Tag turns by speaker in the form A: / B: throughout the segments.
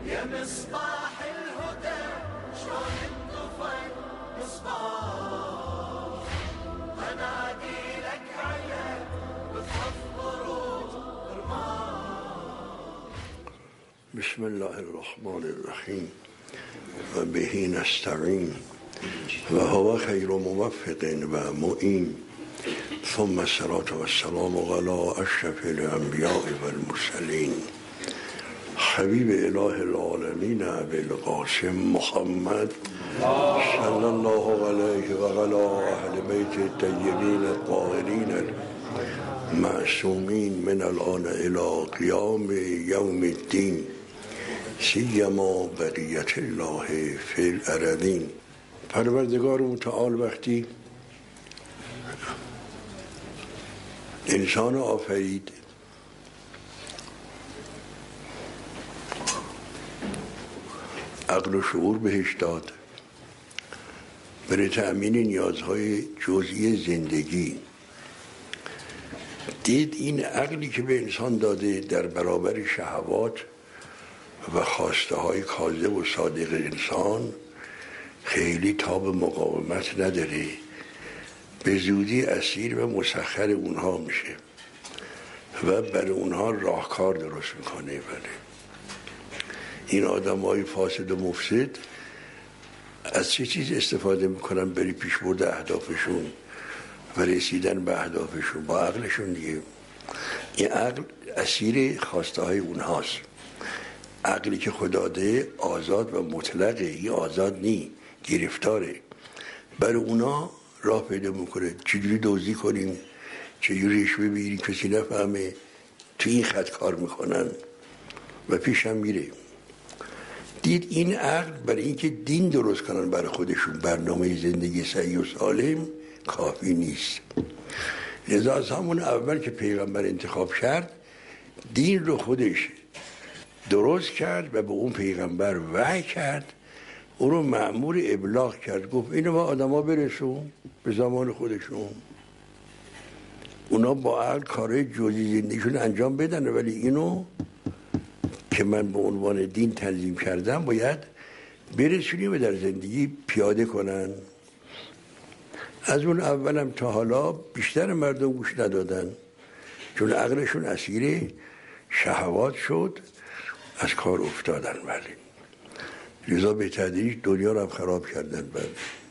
A: يا مصباح الهدى شلون انطفى مصباح انادي لك على بخف ورود رماح.
B: بسم الله الرحمن الرحیم و به نستعین و هو خیر موفق و معین ثم الصلاة والسلام علی اشرف الانبیاء والمرسلین حبیب اله العالمین ابوالقاسم محمد صلی الله علیه و علی اهل بیت الطیبین الطاهرین معصومین من الان الی قیام یوم الدین سیما بقیت الله فی الارضین. پروردگار متعال وقتی انسان آفرید عقل و شعور بهش داد برای تأمین نیازهای جزئی زندگی. دید این عقلی که به انسان داده در برابر شهوات و خواسته های کاذب و صادق انسان خیلی تاب مقاومت نداره، به زودی اسیر و مسخر اونها میشه و برای اونها راهکار درست میکنه. بله، این آدم های فاسد و مفسد از چه چیز استفاده میکنن برای پیش برد اهدافشون و رسیدن به اهدافشون؟ با عقلشون دیگه. این عقل اسیر خواسته های اونهاست. عقلی که خدا ده آزاد و مطلقه، این آزاد نی، گرفتاره. برای اونا راه پیدا میکنه چجوری دزدی کنیم، چجوری رشوه بگیریم کسی نفهمه، تو این خط کار میکنن و پیش هم میره. دید این عقل برای اینکه دین درست کنن برای خودشون، برنامه زندگی صحیح و سالم کافی نیست. لذا از همون اول که پیغمبر انتخاب کرد دین رو خودش درست کرد و به اون پیغمبر وحی کرد، او رو مأمور ابلاغ کرد. گفت اینو با آدم ها برسون به زمان خودشون، اونا با عقل کارهای جزئی زندگیشون انجام بدن، ولی اینو که من به عنوان دین تنظیم کردم باید برسونیم و در زندگی پیاده کنن. از اون اولم تا حالا بیشتر مردم گوش ندادن، چون عقلشون اسیر شهوات شد، از کار افتادن. ولی لذا به تدریج دنیا رو هم خراب کردن. بله،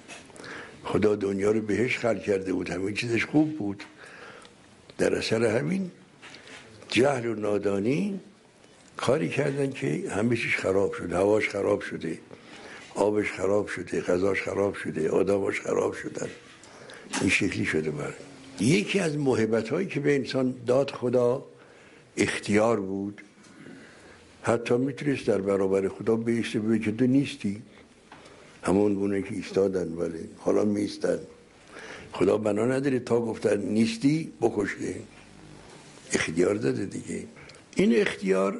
B: خدا دنیا رو بهش خلق کرده بود، همین چیزش خوب بود، در اثر همین جهل و نادانی کاری کردن که همه چیز خراب شده. هواش خراب شده، آبش خراب شده، غذاش خراب شده، آدماش خراب شدن. این شکلی شده. بله، یکی از موهبت هایی که به انسان داد خدا اختیار بود. حتی میتونست در برابر خدا بیسته بگه که تو نیستی، همون گونه که ایستادن ولی حالا میستن. خدا بنا نداره تا گفتن نیستی بکشه، اختیار داده دیگه. این اختیار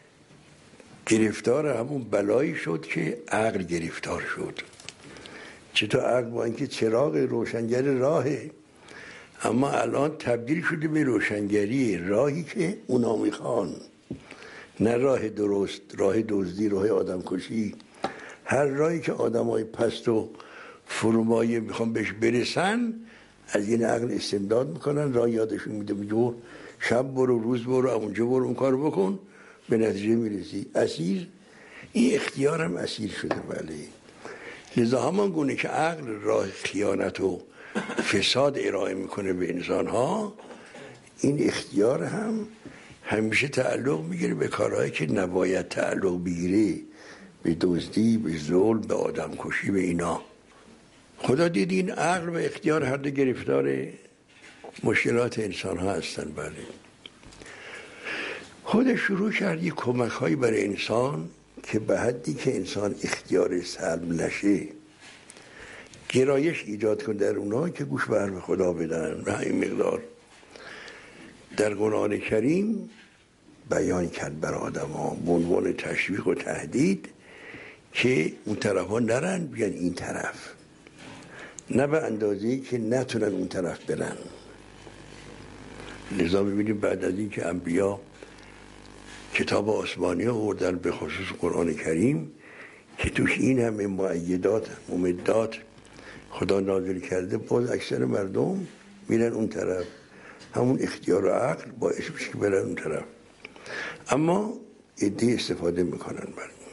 B: گرفتار همون بلایی شد که عقل گرفتار شد. چطور عقل با اینکه چراغ روشنگر راهه، اما الان تبدیل شده به روشنگری راهی که اونا میخوان، نه راه درست، راه دزدی، راه آدم کشی. هر راهی که آدم های پست و فرومایه میخوان بهش برسن از این عقل استمداد میکنن، راه یادشون میده، میگه شب برو، روز برو، اونجا برو، اون کار بکن، به نتیجه میرسی. اسیر، این اختیار هم اسیر شده. بله، لذا همان گونه که عقل راه خیانت و فساد ارائه میکنه به انسان ها، این اختیار هم همیشه تعلق میگیره به کارهایی که نباید تعلق بگیره، به دزدی، به ظلم، به آدم کشی، به اینا. خدا دید این عقل و اختیار هر دو گرفتار مشکلات انسان ها هستن. بله، خود شروع کرد یک کمک هایی برای انسان که به حدی که انسان اختیار سلب نشه گرایش ایجاد کن در اونها که گوش به حرف خدا بدن. و این مقدار در قرآن کریم بیان کرد بر آدم ها به عنوان تشویق و تهدید که اون طرف ها نرن بیان این طرف، نه به اندازه‌ای که نتونن اون طرف برن. لذا ببینیم بعد از این که انبیا کتاب آسمانی آوردن به خصوص قرآن کریم که توش این همه مؤیدات ممدات خدا نازل کرده، باز اکثر مردم میرن اون طرف. همون اختیار و عقل باعث میشه که برن اون طرف، اما عده‌ای استفاده میکنن.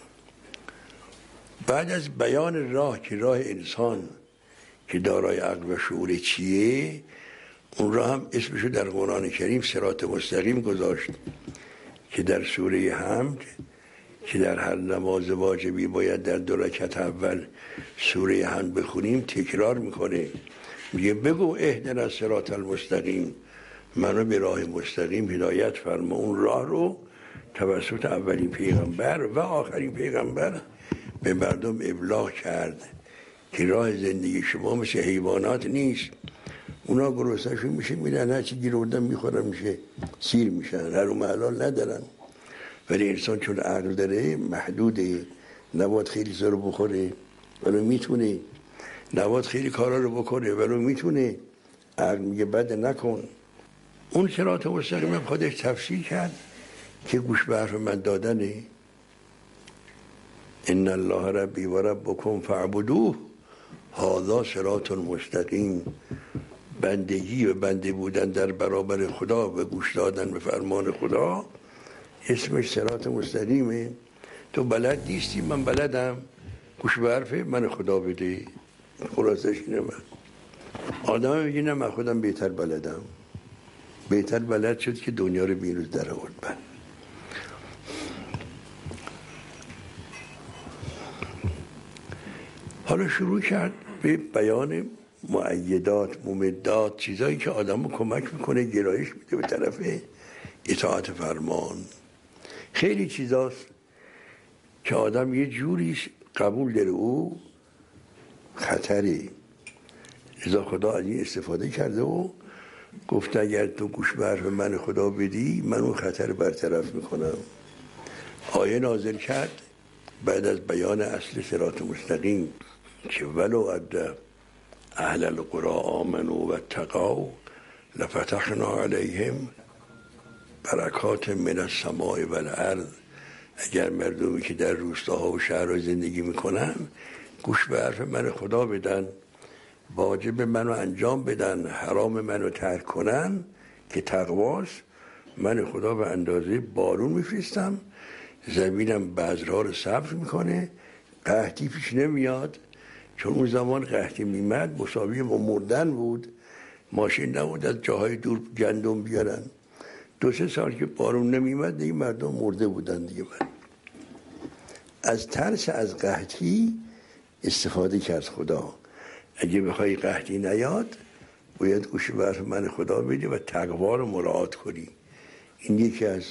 B: بعد از بیان راه که راه انسان که دارای عقل و شعور چیه، اون را هم اسمشو در قرآن کریم صراط مستقیم گذاشت که در سوره حمد که در هر نماز واجبی باید در 2 رکعت اول سوره حمد بخونیم تکرار میکنه، میگه بگو اهدنا الصراط المستقیم، منو به راه مستقیم هدایت فرما. اون راه رو توسط اولین پیغمبر و آخرین پیغمبر به مردم ابلاغ کرد که راه زندگی شما مثل حیوانات نیست. اونا گرسنه‌شون میشه میرن هرچی گیر آوردن میخورن، میشه سیر میشن، حرام حلال ندارن. ولی انسان چون عقل داره محدوده، نباید خیلی زر بخوره ولی میتونه، نباید خیلی کارا رو بکنه ولی میتونه. عقل میگه بد نکن. اون صراط مستقیم خودش تفسیر کرد که گوش به حرف من دادنه. ان الله ربی و ربکم فاعبدوه هذا صراط مستقیم. بندگی و بنده بودن در برابر خدا و گوش دادن به فرمان خدا اسمش صراط مستقیمه. تو بلد نیستی، من بلدم، گوش به حرف من خدا بده. خلاصش اینه. من آدم میگه نه من خودم بهتر بلدم، بهتر بلد شد که دنیا رو بیروز در آورد. حالا شروع کرد به بیان مؤیدات ممدات، چیزایی که آدم رو کمک میکنه، گرایش میده به طرف اطاعت فرمان. خیلی چیزاست که آدم یه جوریش قبول داره او خطری، لذا خدا از این استفاده کرده و گفته اگر تو گوش به حرف من خدا بدی من اون خطر برطرف میکنم. آیه نازل کرد بعد از بیان اصل صراط مستقیم که ولو اد اهل القرى آمنوا و اتقوا لفتحنا علیهم برکات من السماء و الارض. اگر مردمی که در روستاها و شهرها زندگی میکنن گوش به حرف من خدا بدن، واجب منو انجام بدن، حرام منو ترک کنن که تقواست، من خدا به اندازه بارون میفرستم، زمینم بذرها رو سبز میکنه، قحطی پیش نمیاد. چون اون زمان قحطی میمد مساوی با مردن بود، ماشین نبود از جاهای دور گندم بیارن. 2-3 سال که بارون نمیمد دیگه مردم مرده بودن دیگه. من از ترس از قحطی استفاده کرد خدا. اگه بخوای قحطی نیاد باید گوش به حرف من خدا بدی و تقوا رو مراعات کنی. این یکی از،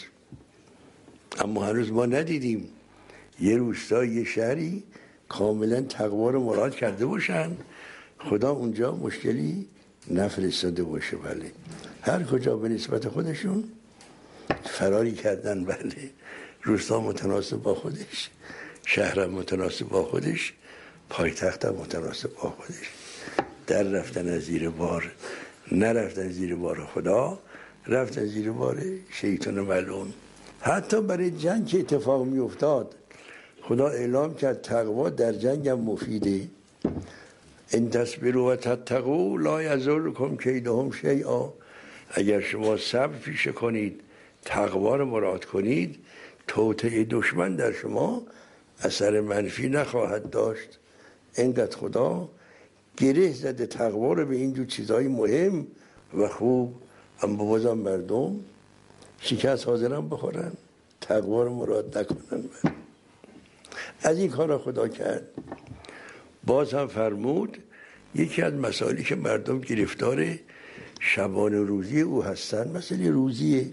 B: اما هنوز ما ندیدیم یه روستا یه شهری کاملا تقوا رو مراعات کرده باشن، خدا اونجا مشکلی نفرستاده باشه. بله هر کجا به نسبت خودشون فراری کردن. بله روستا متناسب با خودش، شهر متناسب با خودش، پایتخت متناسب با خودش. در رفتن از زیر بار، نرفتن زیر بار خدا، رفتن زیر بار شیطان ملعون. حتی برای جنگ که اتفاق می افتاد خدا اعلام کرد تقوا در جنگ هم مفیده. ان تصبروا و تتقوا لا یضرکم کیدهم شیئا. اگر شما صبر پیشه کنید، تقوا رو مراعات کنید، توطئه دشمن در شما اثر منفی نخواهد داشت. اینقدر خدا گره زده تقوا رو به اینجور چیزهای مهم و خوب، اما بازم مردم شکست حاضرن بخورن، تقوا رو مراعات نکنن. از این کار خدا کرد. باز هم فرمود یکی از مسائلی که مردم گرفتار شبانه روزی او هستن مسئله روزیه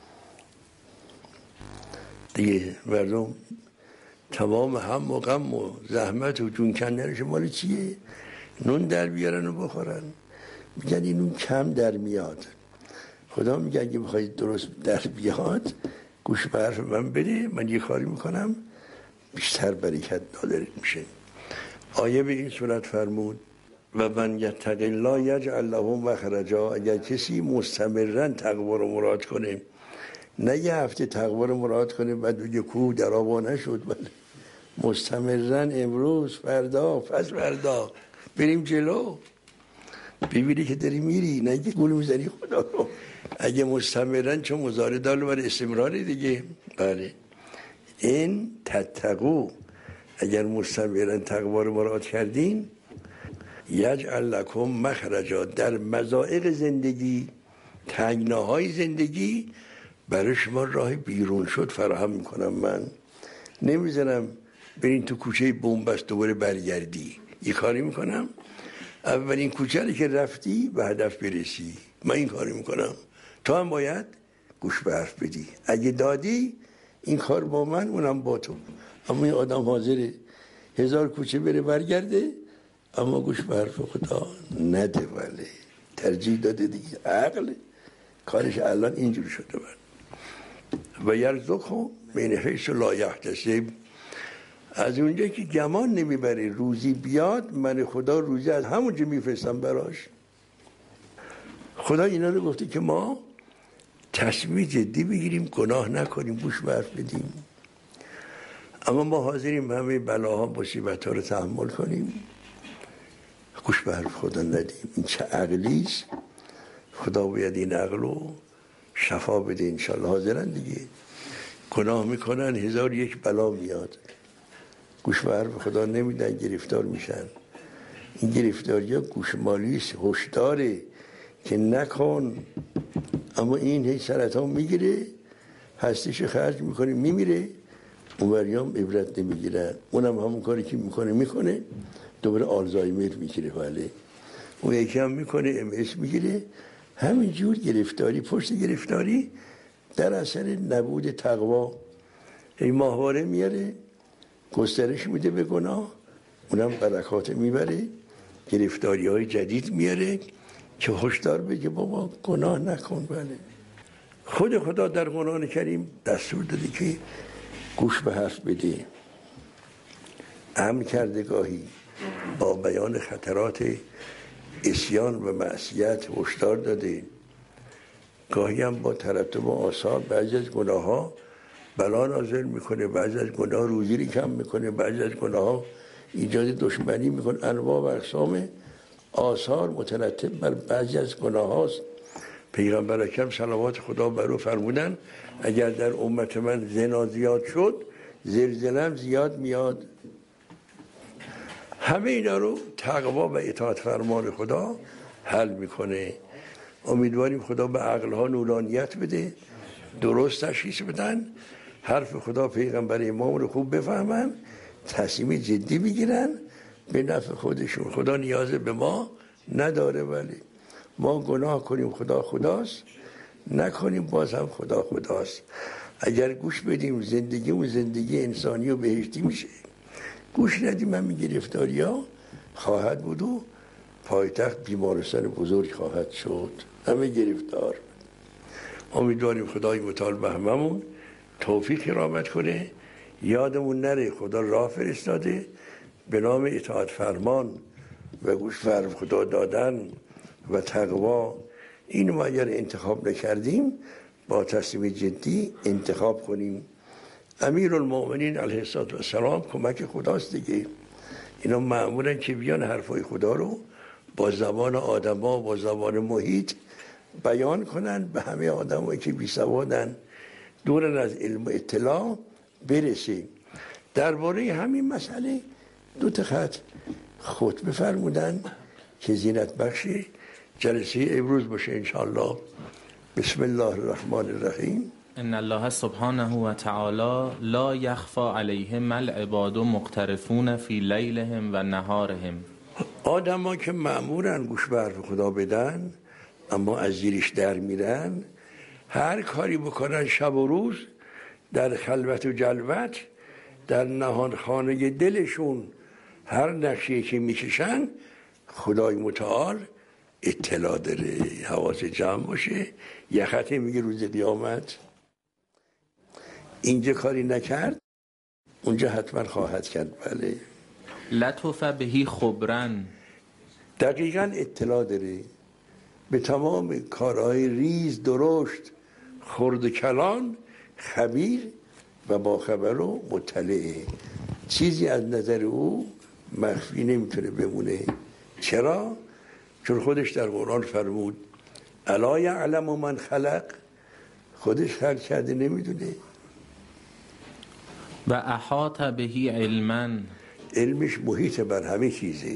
B: دیگه. مردم تمام هم و غم و زحمت و جون کندنش مال چیه؟ نون در بیارن و بخورن. میگن این نون کم در میاد. خدا میگه اگه بخواید درست در بیاد گوش به حرف من بده، من یه کاری میکنم بیشتر برکت نادرت میشه. آیه به این صورت فرمود و من یتق الله یجعل له مخرجا. اگر کسی مستمرا تقوا رو مراد کنه، نه یه هفته تقوا رو مراعات کنیم بعد بگه کو در آبا نشد. بله مستمرن امروز فردا پس فردا بریم جلو، ببینی که داری میری، نه که گول میزنی خدا رو. اگه مستمرن چون مضارع دال بر استمراری دیگه. بله این تتقو، اگر مستمرن تقوا رو مراعات کردین یجعل لکم مخرجا، در مضایق زندگی تنگناهای زندگی برای شما راه بیرون شد فراهم میکنم. من نمیذارم برین تو کوچه بنبست دوباره برگردی، یه کاری میکنم اولین کوچه رو که رفتی به هدف برسی، من این کاری میکنم. تو هم باید گوش به حرف بدی، اگه دادی این کار با من اونم با تو. اما این آدم حاضره 1000 کوچه بره برگرده اما گوش به حرف خدا نده. ولی ترجیح داده دیگه، عقل کارش الان اینجور شده. من و یرزقهم من حیث لا یحتسب، از اونجا که گمان نمیبره روزی بیاد، من خدا روزی از همونجا میفرستم براش. خدا اینا رو گفته که ما تصمیم جدی بگیریم گناه نکنیم، گوش به حرف بدیم. اما ما حاضریم همه بلاها مصیبت‌ها رو تحمل کنیم، گوش به حرف خدا ندیم. این چه عقلیست؟ خدا باید این عقل رو شفا بده. انشالله حاضرن دیگه، گناه میکنن 1001 بلا میاد، گوش به حرف خدا نمیدن، گرفتار میشن. این گرفتاری ها گوشمالیست، هشداره که نکن. اما این هی سرطان میگیره، هستیش خرج میکنه میمیره، اونوریام عبرت نمیگیرن. اونم همون کاری که میکنه دوباره آلزایمر میگیره. ولی اون یکی هم میکنه MS میگیره. همینجور گرفتاری پشت گرفتاری در اثر نبود تقوا. این ماهواره میاره گسترش میده به گناه، اونم برکات میبره، گرفتاری های جدید میاره که هشدار بگه بابا گناه نکن. بله خود خدا در قرآن کریم دستور داده که گوش به حرف بده. امر کرده گاهی با بیان خطرات عصیان و معصیت هشدار داده، گاهی هم با ترتب و آثار بعضی از گناه ها بلا نازل میکنه، بعضی از گناه روزی رو کم میکنه، بعضی از گناه ها ایجاد دشمنی میکنه. انواع و اقسام آثار مترتب بر بعضی از گناه هاست. پیغمبر اکرم صلوات خدا بر او فرمودن اگر در امت من زنا زیاد شد زلزله‌ام زیاد میاد. همه اینا رو تقوا و اطاعت فرمان خدا حل میکنه. امیدواریم خدا به عقلها نورانیت بده، درست تشخیص بدن، حرف خدا پیغمبر امام رو خوب بفهمن، تصمیم جدی بگیرن به نفع خودشون. خدا نیاز به ما نداره، ولی ما گناه کنیم خدا خداست، نکنیم باز هم خدا خداست. اگر گوش بدیم زندگیمون زندگی انسانی و بهشتی میشه، گوش ندیم همین گرفتاری ها خواهد بود و پایتخت بیمارستان بزرگ خواهد شد. همه گرفتار. امیدواریم خدای متعال به هممون توفیق کرامت کنه، یادمون نره خدا راه فرستاده به نام اطاعت فرمان و گوش فرم خدا دادن و تقوا. اینو ما اگر انتخاب نکردیم با تصمیم جدی انتخاب کنیم. امیرالمؤمنین علیه السلام کمک خداست دیگه. اینا معمولا که بیان حرفای خدا رو با زبان آدما با زبان محیط بیان کنن به همه آدمایی که بی سوادن، دورن از علم و اطلاع برسیم. درباره همین مسئله 2 خط خطبه فرمودن که زینت بخش جلسه امروز باشه انشاءالله. بسم الله الرحمن الرحیم.
C: ان الله سبحانه و تعالی لا یخفی علیه ما العباد مقترفون فی لیلهم و نهارهم.
B: آدم ها که مأمورن گوش به حرف خدا بدن اما از زیرش در میرن، هر کاری بکنن شب و روز در خلوت و جلوت، در نهان خانه دلشون هر نقشی که میکشن خدای متعال اطلاع داره. حواس جمع باشه. یخته میگه روز قیامت اینجا کاری نکرد اونجا حتما خواهد کرد. بله
C: لطف بهی خبرن،
B: دقیقا اطلاع داره به تمام کارهای ریز درشت خرد و کلان خبیر و باخبر و مطلعه. چیزی از نظر او مخفی نمیتونه بمونه. چرا؟ چون خودش در قرآن فرمود الا یعلم من خلق، خودش خلق کرده نمیدونه.
C: و احاط بهی علما،
B: علمش محیط بر همه چیزه.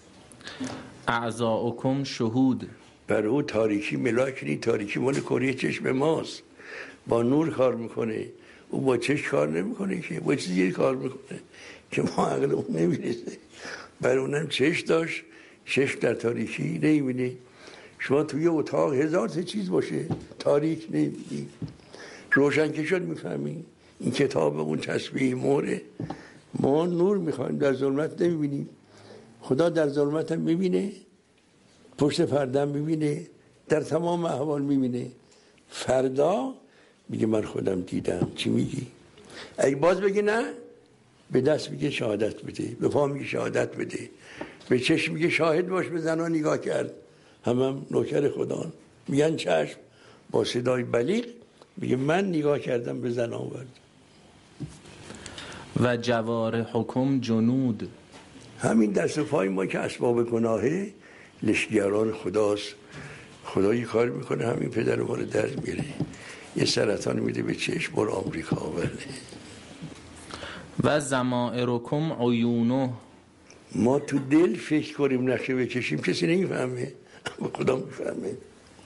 C: اعضاؤکم شهود،
B: بر او تاریکی ملاک نی، تاریکی مال کره چشم ماست، با نور کار میکنه. او با چشم کار نمیکنه که، با چیزی کار میکنه که ما عقل اون نمیرسه. بر اونم چشم داشت، چشم در تاریکی نمیبینه. شما توی اتاق هزار تا چیز باشه تاریک نمیبینی، روشن که شد میفهمی این کتاب اون تسبیح موره. ما نور میخوایم، در ظلمت نمیبینیم. خدا در ظلمت هم میبینه، پشت پرده میبینه، در تمام احوال میبینه. فردا میگه من خودم دیدم. چی میگی؟ اگه باز بگی نه، به دست میگه شهادت بده، به پا میگه شهادت بده، به چشم میگه شاهد باش، به زنان نگاه کرد، هم نوکر خدا میگن چشم، با صدای بلیغ میگه من نگاه کردم به زن آورد.
C: و جوارحکم جنود،
B: همین دست و پای ما که اسباب گناهه لشگران خداست. خدا یه کار میکنه همین پدر ما رو در میره، یه سرطان میده به چشم، برو آمریکا آورده.
C: و ضمائرکم عیونه،
B: ما تو دل فکر کنیم نقشه بکشیم کسی نمیفهمه، خدا میفهمه.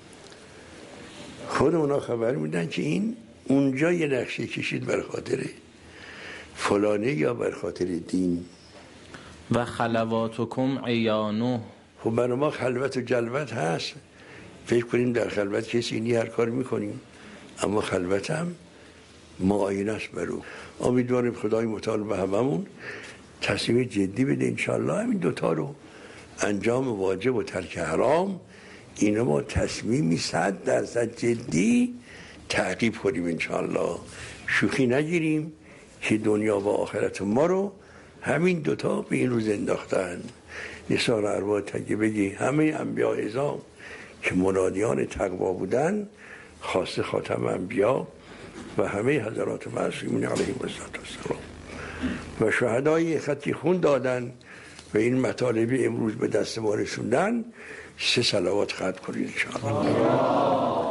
B: خود اونا خبر میدن که این اونجا یه نقشه کشید بر خاطر فلانه یا بر خاطر دین.
C: و خلواتکم عیانه، خب
B: برای ما خلوت و جلوت هست، فکر کنیم در خلوت کسی اینی هر کار میکنیم، اما خلوت هم معاینه است بر او. امیدواریم خدای متعال به هممون تصمیم جدی بده انشالله همین دوتا رو، انجام واجب و ترک حرام، اینا ما تصمیمی 100% جدی تعقیب کنیم انشالله. شوخی نگیریم که دنیا و آخرت ما رو همین دوتا به این روز انداختن. نثار ارواح تگه بگی همه انبیاء اعظام که منادیان تقوا بودن، خاص خاتم انبیا و همه حضرات معصومین علیهم السلام و شهدای خطی خون دادن و این مطالب امروز به دست ما رسوندن، 3 صلوات ختم کنید انشاءالله.